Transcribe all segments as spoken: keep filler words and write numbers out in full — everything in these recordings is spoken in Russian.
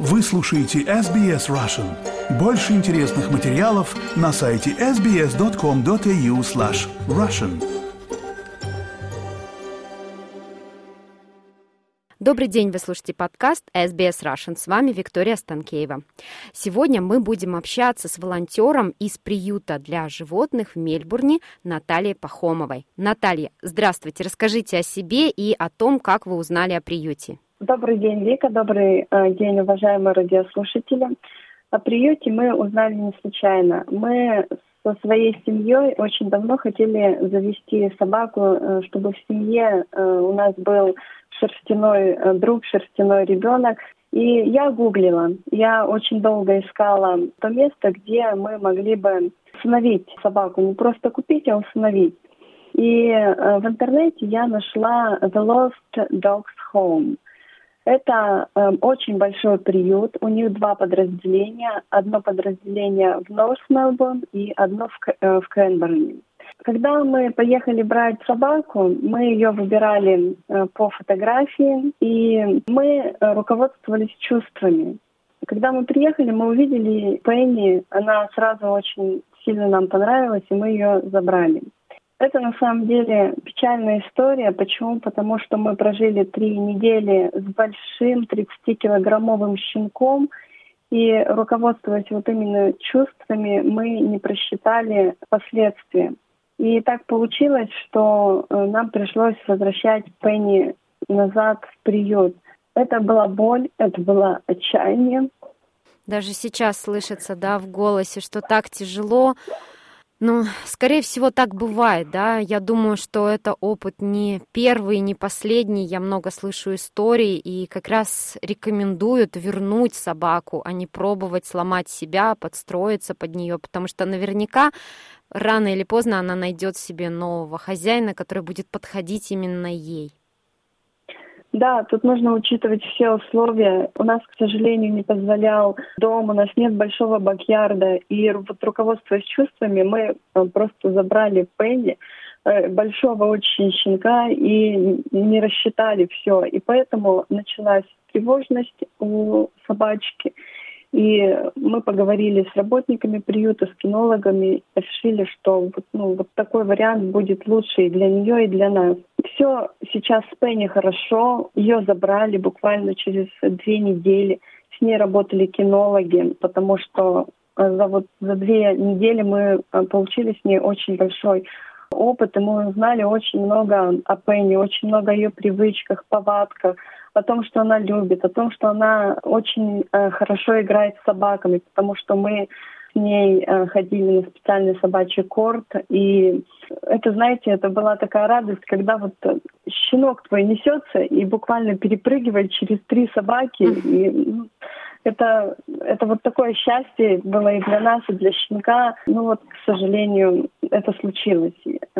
Вы слушаете эс би эс Russian. Больше интересных материалов на сайте эс би эс точка ком точка эй ю слэш Russian. Добрый день, вы слушаете подкаст эс би эс Russian. С вами Виктория Станкеева. Сегодня мы будем общаться с волонтером из приюта для животных в Мельбурне Натальей Пахомовой. Наталья, здравствуйте, расскажите о себе и о том, как вы узнали о приюте. Добрый день, Вика, добрый э, день, уважаемые радиослушатели. О приюте мы узнали не случайно. Мы со своей семьей очень давно хотели завести собаку, э, чтобы в семье э, у нас был шерстяной э, друг, шерстяной ребенок. И я гуглила, я очень долго искала то место, где мы могли бы усыновить собаку, не просто купить, а усыновить. И э, в интернете я нашла The Lost Dogs Home. Это э, очень большой приют. У них два подразделения. Одно подразделение в Норт Мельбурн и одно в, э, в Кренберне. Когда мы поехали брать собаку, мы ее выбирали э, по фотографии, и мы э, руководствовались чувствами. Когда мы приехали, мы увидели Пенни. Она сразу очень сильно нам понравилась, и мы ее забрали. Это на самом деле печальная история. Почему? Потому что мы прожили три недели с большим тридцатикилограммовым щенком, и, руководствуясь вот именно чувствами, мы не просчитали последствия. И так получилось, что нам пришлось возвращать Пенни назад в приют. Это была боль, это было отчаяние. Даже сейчас слышится, да, в голосе, что так тяжело. Ну, скорее всего, так бывает, да. Я думаю, что это опыт не первый, не последний. Я много слышу историй и как раз рекомендуют вернуть собаку, а не пробовать сломать себя, подстроиться под нее, потому что наверняка рано или поздно она найдет себе нового хозяина, который будет подходить именно ей. Да, тут нужно учитывать все условия. У нас, к сожалению, не позволял дом, у нас нет большого бэк-ярда. И вот руководствуясь чувствами, мы просто забрали Пенни, большого очень щенка, и не рассчитали все. И поэтому началась тревожность у собачки. И мы поговорили с работниками приюта, с кинологами, решили, что вот, ну, вот такой вариант будет лучше и для нее, и для нас. Все сейчас с Пенни хорошо, ее забрали буквально через две недели. С ней работали кинологи, потому что за, вот, за две недели мы получили с ней очень большой опыт, и мы узнали очень много о Пенни, очень много о ее привычках, повадках, о том, что она любит, о том, что она очень э, хорошо играет с собаками, потому что мы с ней э, ходили на специальный собачий корт, и это, знаете, это была такая радость, когда вот щенок твой несется и буквально перепрыгивает через три собаки, и ну, это, это вот такое счастье было и для нас, и для щенка. Ну вот, к сожалению, это случилось.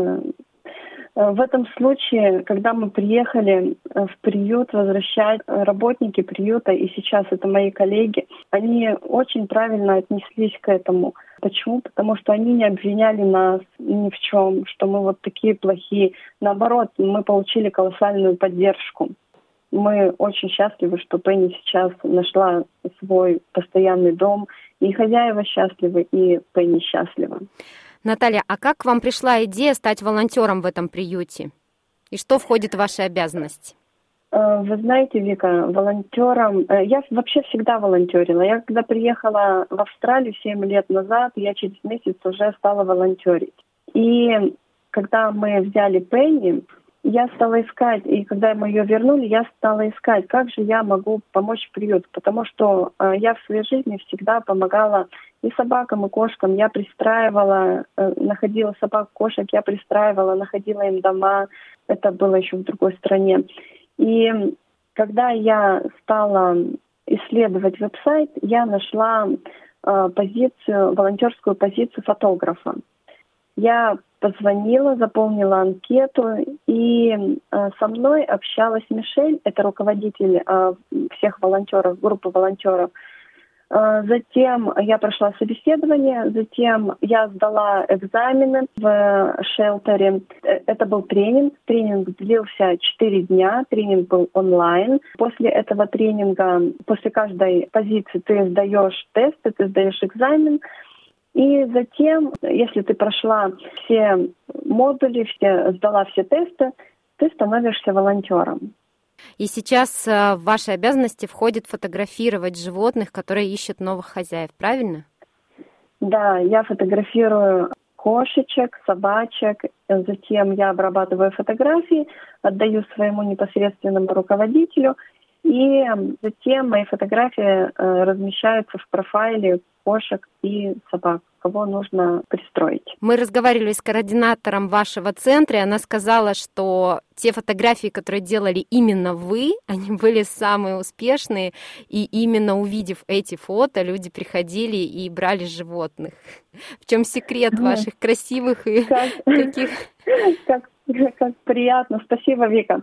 В этом случае, когда мы приехали в приют возвращать, работники приюта, и сейчас это мои коллеги, они очень правильно отнеслись к этому. Почему? Потому что они не обвиняли нас ни в чем, что мы вот такие плохие. Наоборот, мы получили колоссальную поддержку. Мы очень счастливы, что Пенни сейчас нашла свой постоянный дом. И хозяева счастливы, и Пенни счастлива. Наталья, а как к вам пришла идея стать волонтером в этом приюте? И что входит в ваши обязанности? Вы знаете, Вика, волонтером... Я вообще всегда волонтерила. Я когда приехала в Австралию семь лет назад, я через месяц уже стала волонтерить. И когда мы взяли Пенни, я стала искать, и когда мы ее вернули, я стала искать, как же я могу помочь приюту, потому что э, я в своей жизни всегда помогала и собакам, и кошкам. Я пристраивала, э, находила собак, кошек, я пристраивала, находила им дома. Это было еще в другой стране. И когда я стала исследовать веб-сайт, я нашла э, позицию, волонтерскую позицию фотографа. Я позвонила, заполнила анкету, и э, со мной общалась Мишель, это руководитель э, всех волонтеров, группы волонтеров. Затем я прошла собеседование, затем я сдала экзамены в шелтере. Это был тренинг. Тренинг длился четыре дня, тренинг был онлайн. После этого тренинга, после каждой позиции ты сдаешь тесты, ты сдаешь экзамен. И затем, если ты прошла все модули, все, сдала все тесты, ты становишься волонтером. И сейчас в ваши обязанности входит фотографировать животных, которые ищут новых хозяев, правильно? Да, я фотографирую кошечек, собачек, затем я обрабатываю фотографии, отдаю своему непосредственному руководителю, и затем мои фотографии размещаются в профайле кошек и собак, кого нужно пристроить. Мы разговаривали с координатором вашего центра, и она сказала, что те фотографии, которые делали именно вы, они были самые успешные, и именно увидев эти фото, люди приходили и брали животных. В чем секрет ваших красивых и как, таких... Как, как приятно. Спасибо, Вика.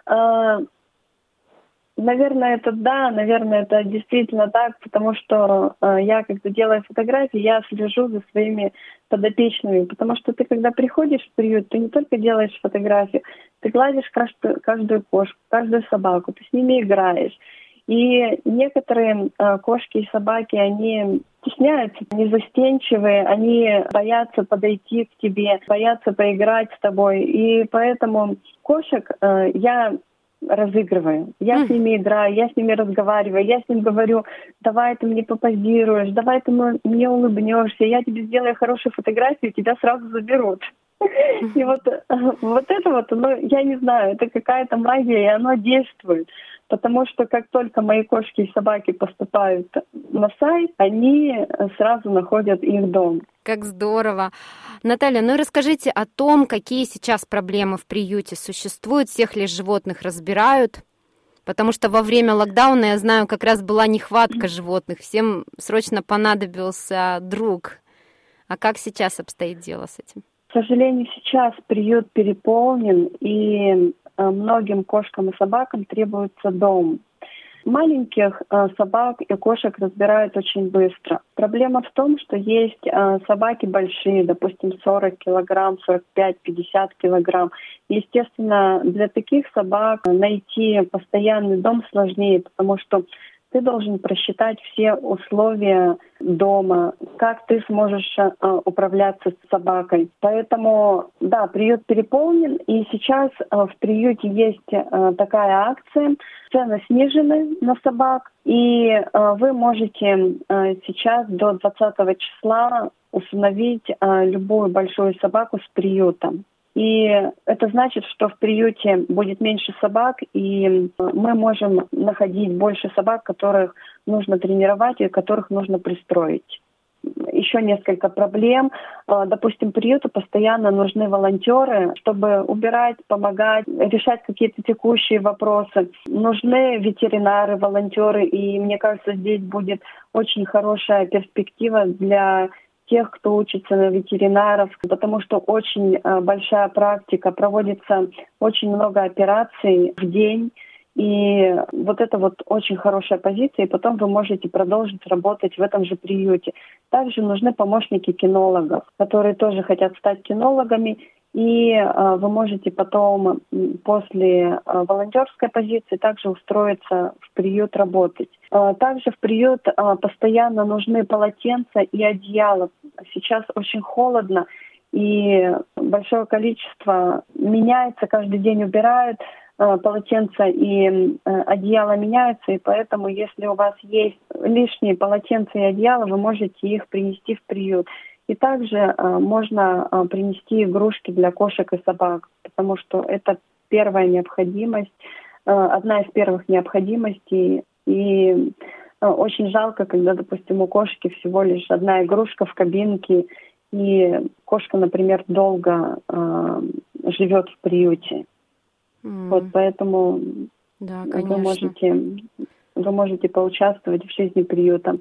Наверное, это да, наверное, это действительно так, потому что э, я, когда делаю фотографии, я слежу за своими подопечными, потому что ты, когда приходишь в приют, ты не только делаешь фотографии, ты гладишь каждую, каждую кошку, каждую собаку, ты с ними играешь. И некоторые э, кошки и собаки, они стесняются, они застенчивые, они боятся подойти к тебе, боятся поиграть с тобой. И поэтому кошек э, я... разыгрываю. Я mm. с ними играю, я с ними разговариваю, я с ним говорю, давай ты мне попозируешь, давай ты мне улыбнешься, я тебе сделаю хорошую фотографию, тебя сразу заберут. Mm. И вот, вот это вот, ну, я не знаю, это какая-то магия, и оно действует. Потому что как только мои кошки и собаки поступают на сайт, они сразу находят их дом. Как здорово. Наталья, ну и расскажите о том, какие сейчас проблемы в приюте существуют, всех ли животных разбирают, потому что во время локдауна, я знаю, как раз была нехватка животных, всем срочно понадобился друг. А как сейчас обстоит дело с этим? К сожалению, сейчас приют переполнен, и многим кошкам и собакам требуется дом. Маленьких э, собак и кошек разбирают очень быстро. Проблема в том, что есть э, собаки большие, допустим, сорок килограмм, сорок пять - пятьдесят килограмм. Естественно, для таких собак найти постоянный дом сложнее, потому что ты должен просчитать все условия дома, как ты сможешь э, управляться с собакой. Поэтому, да, приют переполнен, и сейчас э, в приюте есть э, такая акция. Цены снижены на собак, и э, вы можете э, сейчас до двадцатого числа установить э, любую большую собаку с приютом. И это значит, что в приюте будет меньше собак, и мы можем находить больше собак, которых нужно тренировать и которых нужно пристроить. Еще несколько проблем. Допустим, приюту постоянно нужны волонтеры, чтобы убирать, помогать, решать какие-то текущие вопросы. Нужны ветеринары, волонтеры, и мне кажется, здесь будет очень хорошая перспектива для тех, кто учится на ветеринаров, потому что очень э, большая практика, проводится очень много операций в день, и вот это вот очень хорошая позиция, и потом вы можете продолжить работать в этом же приюте. Также нужны помощники кинологов, которые тоже хотят стать кинологами, и э, вы можете потом после э, волонтерской позиции также устроиться в приют работать. Э, также в приют э, постоянно нужны полотенца и одеяла. Сейчас очень холодно, и большое количество меняется, каждый день убирают, э, полотенца и э, одеяла меняются, и поэтому, если у вас есть лишние полотенца и одеяла, вы можете их принести в приют. И также э, можно э, принести игрушки для кошек и собак, потому что это первая необходимость, э, одна из первых необходимостей. И э, очень жалко, когда, допустим, у кошки всего лишь одна игрушка в кабинке, и кошка, например, долго э, живет в приюте. Mm. Вот поэтому да, вы можете, вы можете поучаствовать в жизни приюта.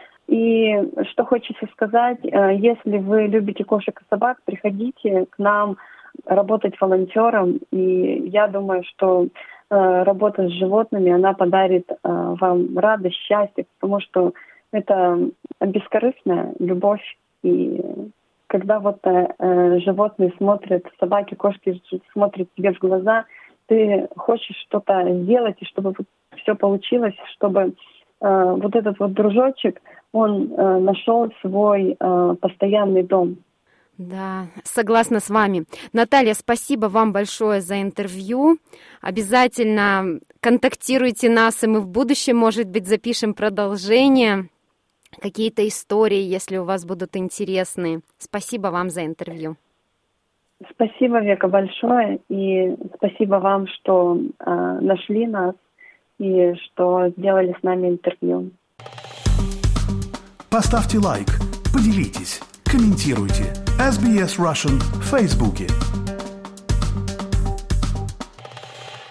И что хочется сказать, если вы любите кошек и собак, приходите к нам работать волонтером. И я думаю, что работа с животными, она подарит вам радость, счастье, потому что Это бескорыстная любовь. И когда вот э, животные смотрят, собаки, кошки смотрят тебе в глаза, ты хочешь что-то сделать, и чтобы вот все получилось, чтобы э, вот этот вот дружочек, он э, нашел свой э, постоянный дом. Да, согласна с вами. Наталья, спасибо вам большое за интервью. Обязательно контактируйте нас, и мы в будущем, может быть, запишем продолжение, какие-то истории, если у вас будут интересные. Спасибо вам за интервью. Спасибо, Века, большое, и спасибо вам, что э, нашли нас и что сделали с нами интервью. Поставьте лайк, поделитесь, комментируйте. эс би эс Russian в Фейсбуке.